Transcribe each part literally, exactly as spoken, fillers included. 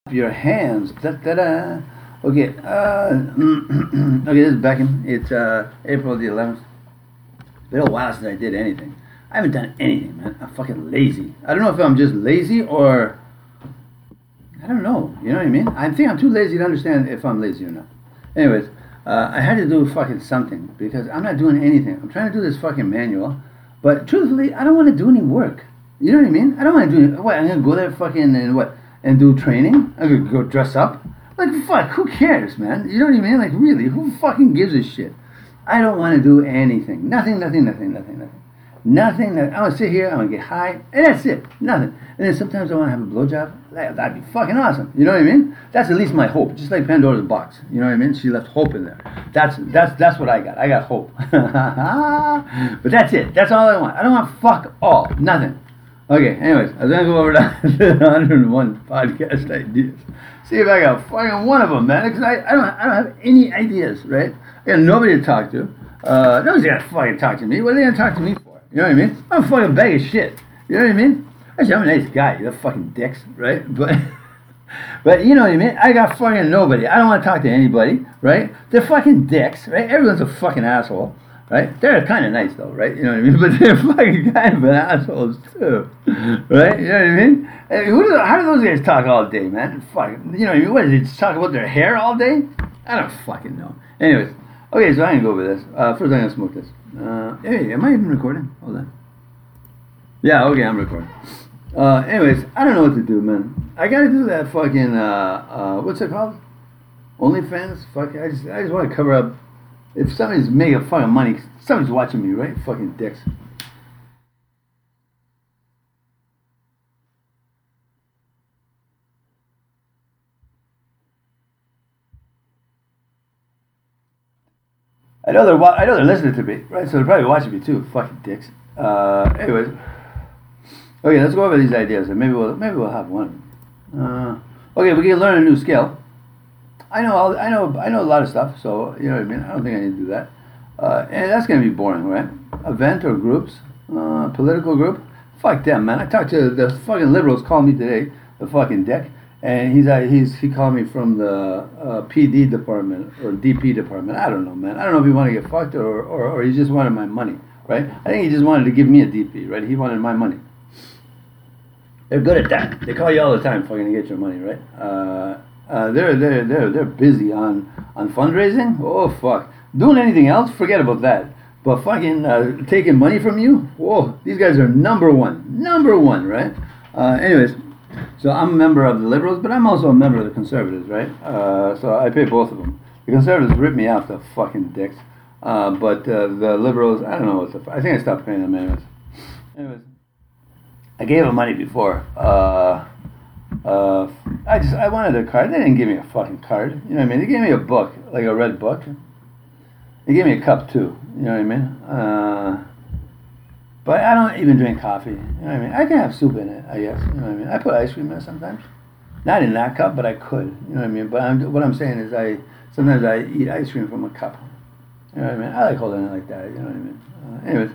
Your hands. Da, da, da. Okay. Uh, okay, this is Beckham. It's uh, April the eleventh. It's been a while since I did anything. I haven't done anything, man. I'm fucking lazy. I don't know if I'm just lazy or I don't know. You know what I mean? I think I'm too lazy to understand if I'm lazy or not. Anyways, uh, I had to do fucking something because I'm not doing anything. I'm trying to do this fucking manual, but truthfully, I don't want to do any work. You know what I mean? I don't want to do what. I'm gonna go there fucking and what and do training. I'm gonna go dress up. Like fuck, who cares, man? You know what I mean? Like really, who fucking gives a shit? I don't want to do anything. Nothing, nothing, nothing, nothing, nothing. Nothing. That, I'm gonna sit here. I'm gonna get high, and that's it. Nothing. And then sometimes I want to have a blowjob. That, that'd be fucking awesome. You know what I mean? That's at least my hope. Just like Pandora's box. You know what I mean? She left hope in there. That's that's that's what I got. I got hope. But that's it. That's all I want. I don't want fuck all. Nothing. Okay. Anyways, I was gonna go over to the one hundred one podcast ideas. See if I got fucking one of them, man. Because I, I don't I don't have any ideas, right? I got nobody to talk to. Uh, nobody's gonna fucking talk to me. What are they gonna talk to me for? You know what I mean? I'm a fucking bag of shit. You know what I mean? Actually, I'm a nice guy. You're fucking dicks, right? But, but you know what I mean? I got fucking nobody. I don't want to talk to anybody, right? They're fucking dicks, right? Everyone's a fucking asshole, right? They're kind of nice though, right? You know what I mean? But they're fucking kind of an assholes too, right? You know what I mean? And who do, how do those guys talk all day, man? Fuck, you know what I mean? What is it? Just talk about their hair all day? I don't fucking know. Anyways, okay, so I'm gonna go over this. Uh, first, I'm gonna smoke this. Uh, hey, am I even recording? Hold on. Yeah, okay, I'm recording. Uh, anyways, I don't know what to do, man. I gotta do that fucking, uh, uh, what's it called? OnlyFans? Fuck, I just, I just want to cover up. If somebody's making fucking money, somebody's watching me, right? Fucking dicks. I know they're, wa- I know they're listening to me, right? So they're probably watching me too. Fucking dicks. Uh, anyways. Okay, let's go over these ideas, and maybe we'll maybe we'll have one. Uh, okay, we can learn a new skill. I know all, I know I know a lot of stuff, so you know what I mean. I don't think I need to do that, uh, and that's gonna be boring, right? Event or groups, uh, political group. Fuck them, man. I talked to the fucking liberals. Called me today, the fucking dick, and he's uh, he's he called me from the uh, P D department or D P department. I don't know, man. I don't know if he wanted to get fucked or, or or he just wanted my money, right? I think he just wanted to give me a D P, right? He wanted my money. They're good at that. They call you all the time, fucking to get your money, right? Uh, uh, they're they're they're they're busy on on fundraising. Oh fuck, doing anything else? Forget about that. But fucking uh, taking money from you? Whoa, these guys are number one, number one, right? Uh, anyways, so I'm a member of the Liberals, but I'm also a member of the Conservatives, right? Uh, so I pay both of them. The Conservatives rip me off, the fucking dicks. Uh, but uh, the Liberals, I don't know what the. I think I stopped paying them anyways. Anyways. I gave him money before. Uh, uh, I just I wanted a card. They didn't give me a fucking card. You know what I mean? They gave me a book, like a red book. They gave me a cup too. You know what I mean? Uh, but I don't even drink coffee. You know what I mean? I can have soup in it, I guess. You know what I mean? I put ice cream in it sometimes. Not in that cup, but I could. You know what I mean? But I'm, what I'm saying is, I sometimes I eat ice cream from a cup. You know what I mean? I like holding it like that. You know what I mean? Uh, anyways.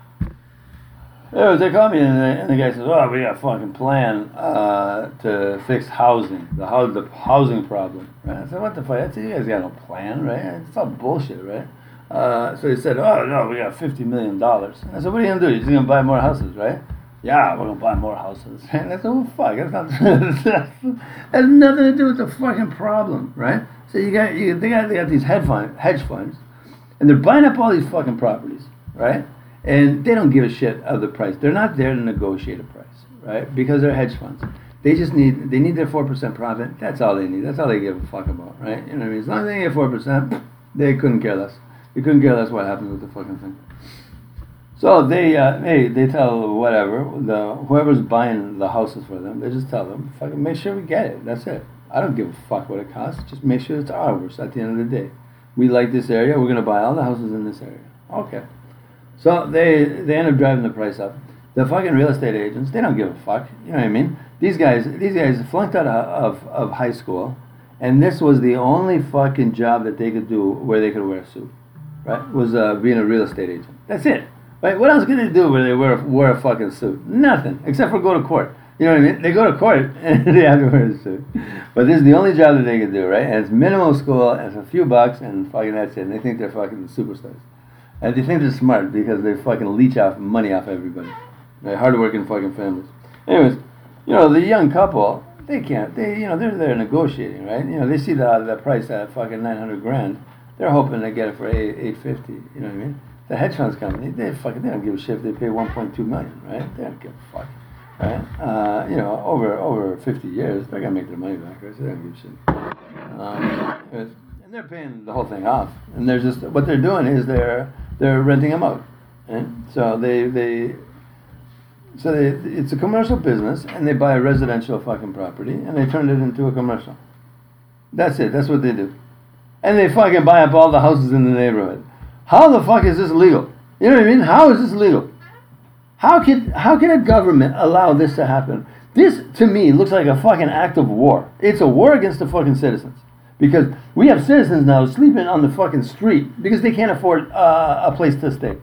Anyways, they called me and the, and the guy says, "Oh, we got a fucking plan uh, to fix housing, the house, the housing problem." Right? I said, "What the fuck? I said, you guys got no plan, right? It's all bullshit, right?" Uh, so he said, "Oh no, we got fifty million dollars." I said, "What are you gonna do? You're just gonna buy more houses, right?" "Yeah, we're gonna buy more houses." And I said, "Well, fuck, that's not that has nothing to do with the fucking problem, right?" So you got you they got they got these hedge fund hedge funds, and they're buying up all these fucking properties, right? And they don't give a shit of the price. They're not there to negotiate a price, right? Because they're hedge funds. They just need they need their four percent profit. That's all they need. That's all they give a fuck about, right? You know what I mean? As long as they get four percent, they couldn't care less. They couldn't care less what happens with the fucking thing. So they uh, hey they tell whatever the whoever's buying the houses for them, they just tell them, fucking make sure we get it. That's it. I don't give a fuck what it costs. Just make sure it's ours at the end of the day. We like this area. We're gonna buy all the houses in this area. Okay. So they they end up driving the price up. The fucking real estate agents, they don't give a fuck. You know what I mean? These guys these guys flunked out of, of, of high school, and this was the only fucking job that they could do where they could wear a suit, right? Was uh, being a real estate agent. That's it, right? What else can they do where they wear wear a fucking suit? Nothing, except for go to court. You know what I mean? They go to court and they have to wear a suit. But this is the only job that they can do, right? And it's minimal school, and it's a few bucks, and fucking that's it. And they think they're fucking superstars. And they think they're smart because they fucking leech off money off everybody. They're hardworking fucking families. Anyways, you know, the young couple, they can't, they, you know, they're there negotiating, right? You know, they see the, the price at fucking nine hundred grand. They're hoping to get it for eight, eight fifty, you know what I mean? The hedge funds company, they fucking, they don't give a shit if they pay one point two million, right? They don't give a fuck. Right? Uh, you know, over over fifty years, they're gonna make their money back. Right? So they don't give a shit. Um, and they're paying the whole thing off. And they're just what they're doing is they're they're renting them out. Right? So they they so they it's a commercial business, and they buy a residential fucking property and they turn it into a commercial. That's it. That's what they do. And they fucking buy up all the houses in the neighborhood. How the fuck is this legal? You know what I mean? How is this legal? How can how can a government allow this to happen? This, to me, looks like a fucking act of war. It's a war against the fucking citizens. Because we have citizens now sleeping on the fucking street because they can't afford uh, a place to stay.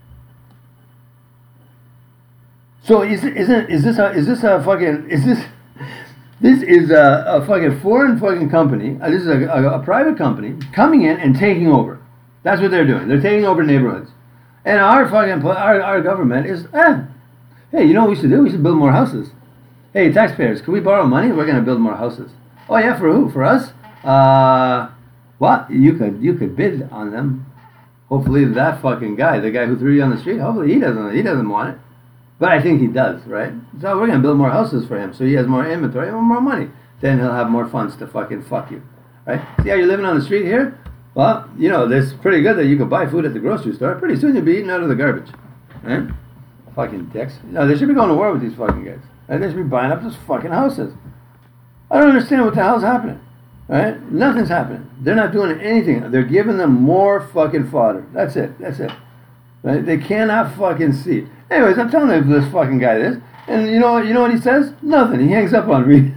So is isn't is this a is this a fucking is this this is a, a fucking foreign fucking company? Uh, this is a, a, a private company coming in and taking over. That's what they're doing. They're taking over neighborhoods. And our fucking our, our government is, eh, hey, you know what we should do? We should build more houses. Hey, taxpayers, can we borrow money? We're going to build more houses. Oh yeah, for who? For us? Uh, what? You could you could bid on them. Hopefully that fucking guy, the guy who threw you on the street, hopefully he doesn't he doesn't want it. But I think he does, right? So we're going to build more houses for him, so he has more inventory and more money. Then he'll have more funds to fucking fuck you, right? See how you're living on the street here? Well, you know, it's pretty good that you can buy food at the grocery store. Pretty soon you'll be eating out of the garbage. Right? Fucking dicks. No, they should be going to war with these fucking guys. Right? They should be buying up those fucking houses. I don't understand what the hell's happening. Right? Nothing's happening. They're not doing anything. They're giving them more fucking fodder. That's it. That's it. Right? They cannot fucking see. Anyways, I'm telling you this fucking guy this. And you know what? You know what he says? Nothing. He hangs up on me.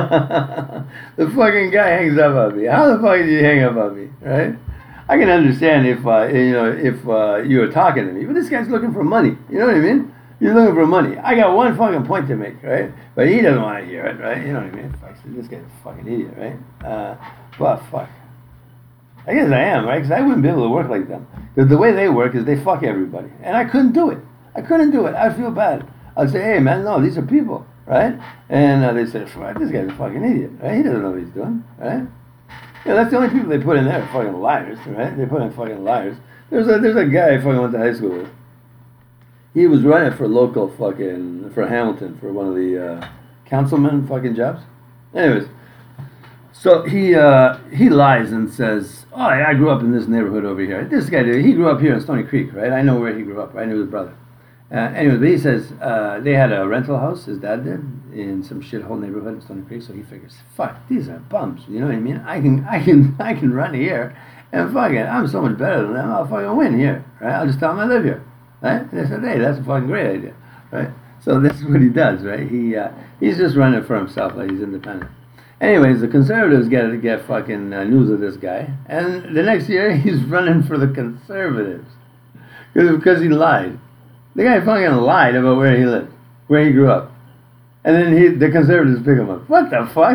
The fucking guy hangs up on me. How the fuck did you hang up on me? Right? I can understand if uh, you know if uh, you were talking to me, but this guy's looking for money. You know what I mean? You're looking for money. I got one fucking point to make, right? But he doesn't want to hear it, right? You know what I mean? Fuck, this guy's a fucking idiot, right? Uh, but fuck. I guess I am, right? Because I wouldn't be able to work like them. Because the way they work is they fuck everybody, and I couldn't do it. I couldn't do it. I feel bad. I'd say, hey, man, no, these are people, right? And uh, they say, this guy's a fucking idiot, right? He doesn't know what he's doing, right? Yeah, that's the only people they put in there, fucking liars, right? They put in fucking liars. There's a, there's a guy I fucking went to high school with. He was running for local fucking, for Hamilton, for one of the uh, councilman fucking jobs. Anyways, so he uh, he lies and says, oh, I grew up in this neighborhood over here. This guy did, he grew up here in Stony Creek, right? I know where he grew up. I knew his brother. Uh, anyway, but he says uh, they had a rental house, his dad did, in some shithole neighborhood in Stony Creek. So he figures, fuck, these are bums. You know what I mean? I can, I can, I can run here, and fuck it, I'm so much better than them. I'll fucking win here, right? I'll just tell them I live here, right? And they said, hey, that's a fucking great idea, right? So this is what he does, right? He, uh, he's just running for himself, like he's independent. Anyways, the conservatives get to get fucking uh, news of this guy, and the next year he's running for the conservatives because he lied. The guy fucking lied about where he lived, where he grew up. And then he, the conservatives pick him up. What the fuck?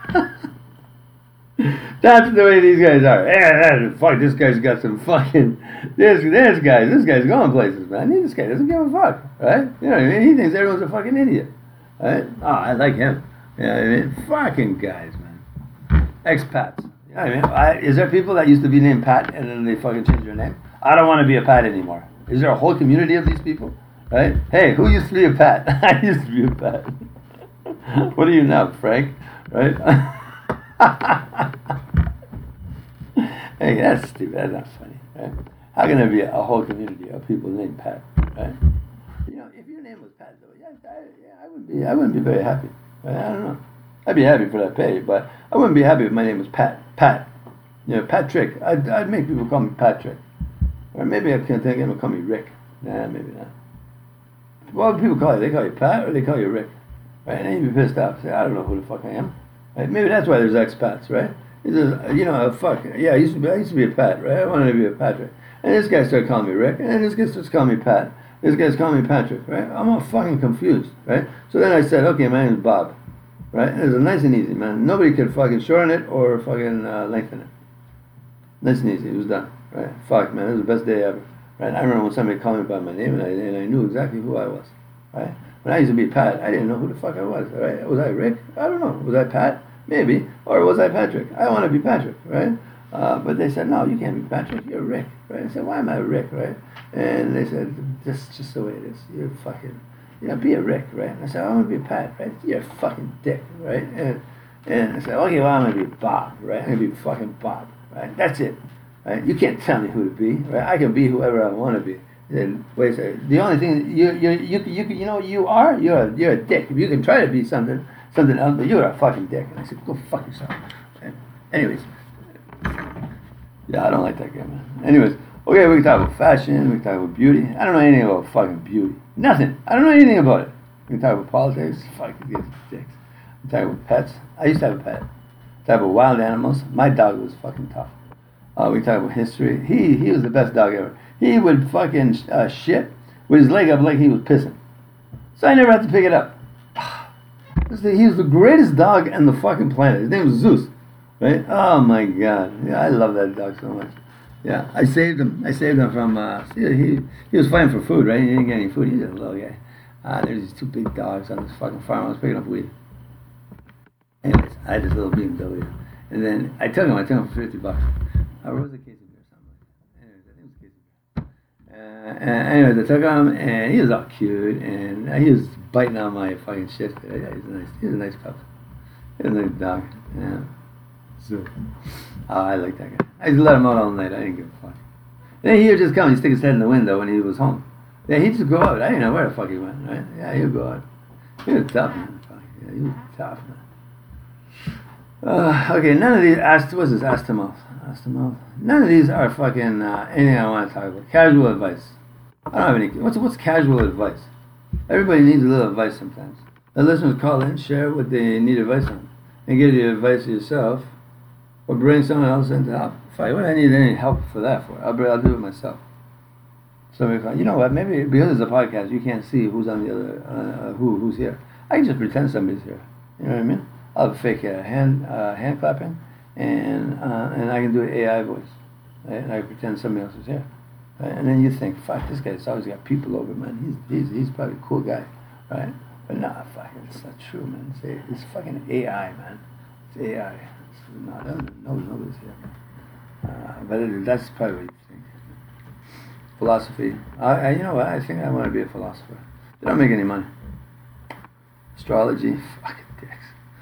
That's the way these guys are. Yeah, fuck, this guy's got some fucking... This this guy, this guy's going places, man. This guy doesn't give a fuck, right? You know what I mean? He thinks everyone's a fucking idiot, right? Oh, I like him. Yeah, I mean, fucking guys, man. Expats. You know what I mean? I, is there people that used to be named Pat and then they fucking changed their name? I don't want to be a Pat anymore. Is there a whole community of these people? Right? Hey, who used to be a Pat? I used to be a Pat. What are you now, Frank? Right? Hey, that's stupid. That's not funny. Right? How can there be a whole community of people named Pat? Right? You know, if your name was Pat, though, yeah, I, yeah, I wouldn't be. I wouldn't be very happy. Right? I don't know. I'd be happy for that pay, but I wouldn't be happy if my name was Pat. Pat. You know, Patrick. I'd, I'd make people call me Patrick. Or maybe I can think they'll call me Rick. Nah, maybe not. What do people call you? They call you Pat or they call you Rick? Right? And you'd be pissed off. Say, I don't know who the fuck I am. Right? Maybe that's why there's expats, right? He says, you know, fuck. Yeah, I used to be, I used to be a Pat, right? I wanted to be a Patrick. And this guy started calling me Rick. And then this guy starts calling me Pat. This guy's calling me Patrick, right? I'm all fucking confused, right? So then I said, okay, my name is Bob, right? And it was nice and easy, man. Nobody could fucking shorten it or fucking uh, lengthen it. Nice and easy. It was done, right? Fuck, man. It was the best day ever, right? I remember when somebody called me by my name and I, and I knew exactly who I was, right? When I used to be Pat, I didn't know who the fuck I was, right? Was I Rick? I don't know. Was I Pat? Maybe. Or was I Patrick? I want to be Patrick, right? Uh, but they said, no, you can't be Patrick. You're Rick, right? I said, why am I Rick, right? And they said, this is just the way it is. You're fucking, you know, be a Rick, right? And I said, I want to be a Pat, right? You're a fucking dick, right? And and I said, okay, well, I'm going to be Bob, right? I'm going to be fucking Bob, right? That's it, right? You can't tell me who to be, right? I can be whoever I want to be. And wait a second. The only thing, you you you you you know what you are? You're a, you're a dick. You can try to be something, something else, but you're a fucking dick. And I said, go fuck yourself. And anyways. Yeah, I don't like that guy, man. Anyways, okay, we can talk about fashion, we can talk about beauty. I don't know anything about fucking beauty. Nothing. I don't know anything about it. We can talk about politics, fucking gives dicks. We can talk about pets. I used to have a pet. Talk about wild animals. My dog was fucking tough. Uh, we can talk about history. He he was the best dog ever. He would fucking uh, shit with his leg up like he was pissing. So I never had to pick it up. He was the greatest dog on the fucking planet. His name was Zeus. Right? Oh my God! Yeah, I love that dog so much. Yeah, I saved him. I saved him from. Uh, see, he he was fighting for food, right? He didn't get any food. He's a little guy. Uh, there's these two big dogs on this fucking farm. I was picking up weed. Anyways, I had this little B M W, and then I took him. I took him for fifty bucks. Uh, what was a case of beer or something like that? Anyways, I think it was a case of beer. Uh, and anyways, I took him, and he was all cute, and he was biting on my fucking shit. Yeah, he's a nice. He's a nice pup. He's a nice dog. Yeah. So, oh, I like that guy. I used to let him out all night. I didn't give a fuck. Then he would just come and stick his head in the window when he was home. Yeah, he'd just go out. I didn't know where the fuck he went, right? Yeah, he'd go out. He was tough, man. Fuck. Yeah, he was tough, man. Uh, okay, none of these, ast- what's this, Astomouth? Astomouth? None of these are fucking uh, anything I want to talk about. Casual advice. I don't have any, what's, what's casual advice? Everybody needs a little advice sometimes. The listeners call in, share what they need advice on, and give you advice yourself. Or bring someone else in to help. Fight. What do I need any help for that for? I'll, I'll do it myself. Somebody call, you know what? Maybe because it's a podcast, you can't see who's on the other, uh, who who's here. I can just pretend somebody's here. You know what I mean? I'll have a fake uh, hand uh, hand clapping, and uh, and I can do an A I voice, right? And I can pretend somebody else is here, right? And then you think, fuck, this guy's always got people over, man. He's he's he's probably a cool guy, right? But nah, fuck, it's not true, man. It's, a, it's fucking A I, man. It's A I. No, no, nobody's here. Uh, but it, that's probably what you think. Philosophy. I, I, you know what? I think I want to be a philosopher. They don't make any money. Astrology. Fucking dicks.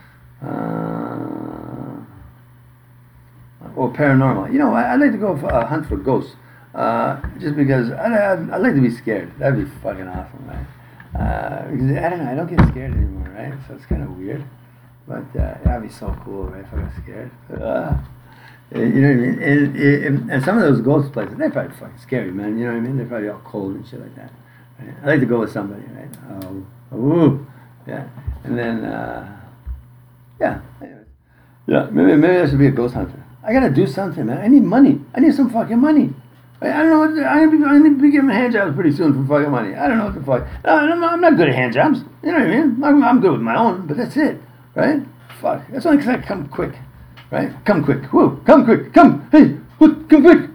Uh, or paranormal. You know, I, I'd like to go for a hunt for ghosts. Uh, just because I, I, I'd like to be scared. That'd be fucking awesome, right? Uh, because I don't know. I don't get scared anymore, right? So it's kind of weird. But uh, that'd be so cool, right? If I got scared. Uh, you know what I mean? And, and, and some of those ghost places, they're probably fucking scary, man. You know what I mean? They're probably all cold and shit like that. Right? I like to go with somebody, right? Oh, oh, yeah. And then, uh, yeah. Anyways. Yeah, maybe, maybe I should be a ghost hunter. I gotta do something, man. I need money. I need some fucking money. I, I don't know. What, I'm gonna be, be giving hand jobs pretty soon for fucking money. I don't know what the fuck. No, I'm, not, I'm not good at hand jobs. You know what I mean? I'm, I'm good with my own, but that's it. Right? Fuck. That's only because I come quick. Right? Come quick. Whoa. Come quick. Come. Hey. Whoop, come quick.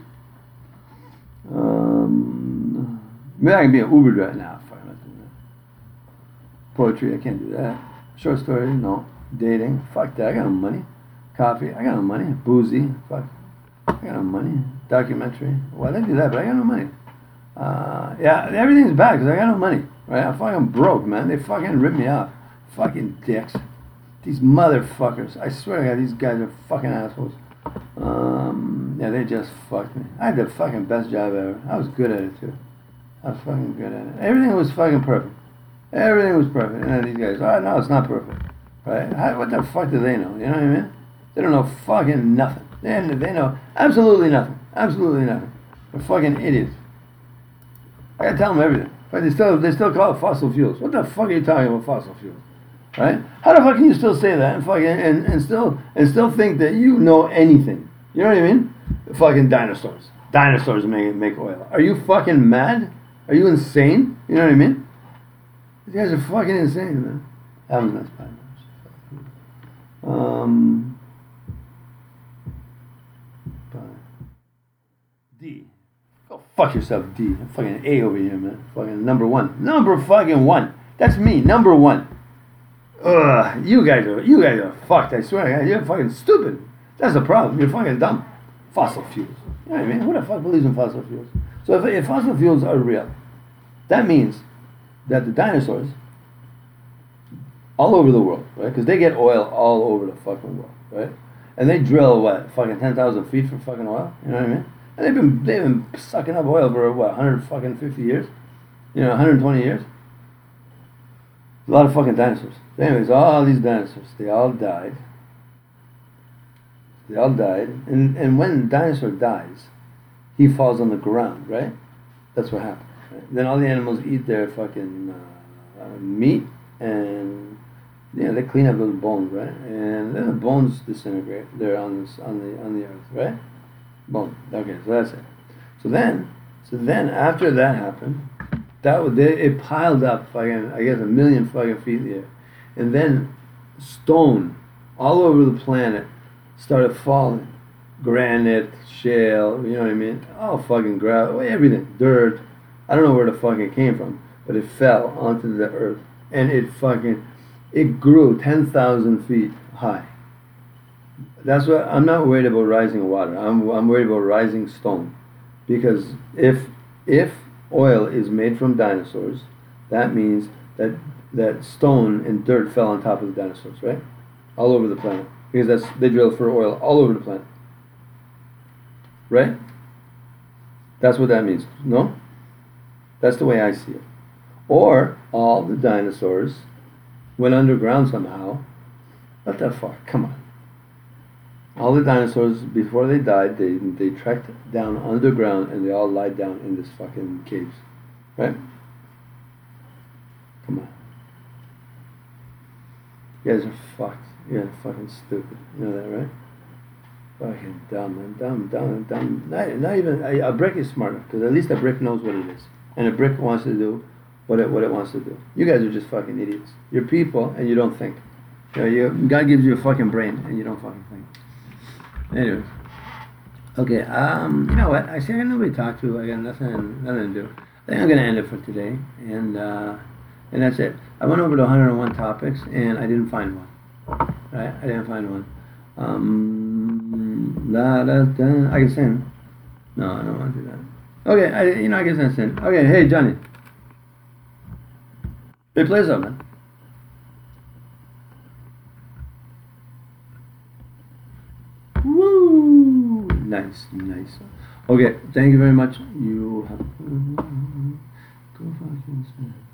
Um, maybe I can be an Uber driver now. Fuck, I'm not doing that. Poetry. I can't do that. Short story. No. Dating. Fuck that. I got no money. Coffee. I got no money. Boozy. Fuck. I got no money. Documentary. Well, I do that, but I got no money. Uh, yeah, everything's bad because I got no money. Right? I'm fucking broke, man. They fucking rip me off. Fucking dicks. These motherfuckers. I swear to God, these guys are fucking assholes. Um, yeah, they just fucked me. I had the fucking best job ever. I was good at it, too. I was fucking good at it. Everything was fucking perfect. Everything was perfect. And then these guys, oh, no, it's not perfect. Right? How, what the fuck do they know? You know what I mean? They don't know fucking nothing. They, they know absolutely nothing. Absolutely nothing. They're fucking idiots. I gotta tell them everything. But they still, they still call it fossil fuels. What the fuck are you talking about fossil fuels? Right? How the fuck can you still say that and fucking and, and still and still think that you know anything? You know what I mean? Fucking dinosaurs. Dinosaurs make make oil. Are you fucking mad? Are you insane? You know what I mean? These guys are fucking insane, man. That was nice. Um, D. Go fuck yourself, D. I'm fucking A over here, man. Fucking number one. Number fucking one. That's me, number one. Ugh, you guys are, you guys are fucked, I swear. You're fucking stupid. That's the problem. You're fucking dumb. Fossil fuels. You know what I mean? Who the fuck believes in fossil fuels? So if, if fossil fuels are real, that means that the dinosaurs all over the world, right? Because they get oil all over the fucking world, right? And they drill what, fucking ten thousand feet for fucking oil. You know what I mean? And they've been they've been sucking up oil for what, one hundred fucking fifty years, you know, one hundred twenty years. A lot of fucking dinosaurs. So anyways, all these dinosaurs, they all died. They all died, and and when a dinosaur dies, he falls on the ground, right? That's what happens. Right? Then all the animals eat their fucking uh, uh, meat and. Yeah, they clean up those bones, right? And then the bones disintegrate. They're on this, on the on the earth, right? Bone. Okay, so that's it. So then, so then after that happened, that would they, it piled up fucking I guess a million fucking feet in the air, and then stone all over the planet started falling, granite, shale, you know what I mean? All fucking gravel, everything, dirt. I don't know where the fuck it came from, but it fell onto the earth, and it fucking. It grew ten thousand feet high. That's what I'm not worried about rising water. I'm I'm worried about rising stone, because if if oil is made from dinosaurs, that means that that stone and dirt fell on top of the dinosaurs, right? All over the planet, because that's they drill for oil all over the planet, right? That's what that means. No, that's the way I see it. Or all the dinosaurs went underground somehow. Not that far. Come on. All the dinosaurs, before they died, they they trekked down underground and they all lied down in this fucking caves. Right? Come on. You guys are fucked. You guys are fucking stupid. You know that, right? Fucking dumb, man. Dumb, dumb, dumb. Not, not even... A, a brick is smarter, because at least a brick knows what it is. And a brick wants to do what it what it wants to do. You guys are just fucking idiots. You're people and you don't think. You know, you, God gives you a fucking brain and you don't fucking think. Anyways. Okay, um, you know what? I see I got nobody to talk to. I got nothing nothing to do. I think I'm gonna end it for today, and uh, and that's it. I went over to one hundred one topics and I didn't find one. Right? I didn't find one. Um da, da, da. I can sing. No, I don't want to do that. Okay, I you know I guess I sing. Okay, hey Johnny. Hey, play something. Woo! Nice, nice. Okay, thank you very much. You have go fucking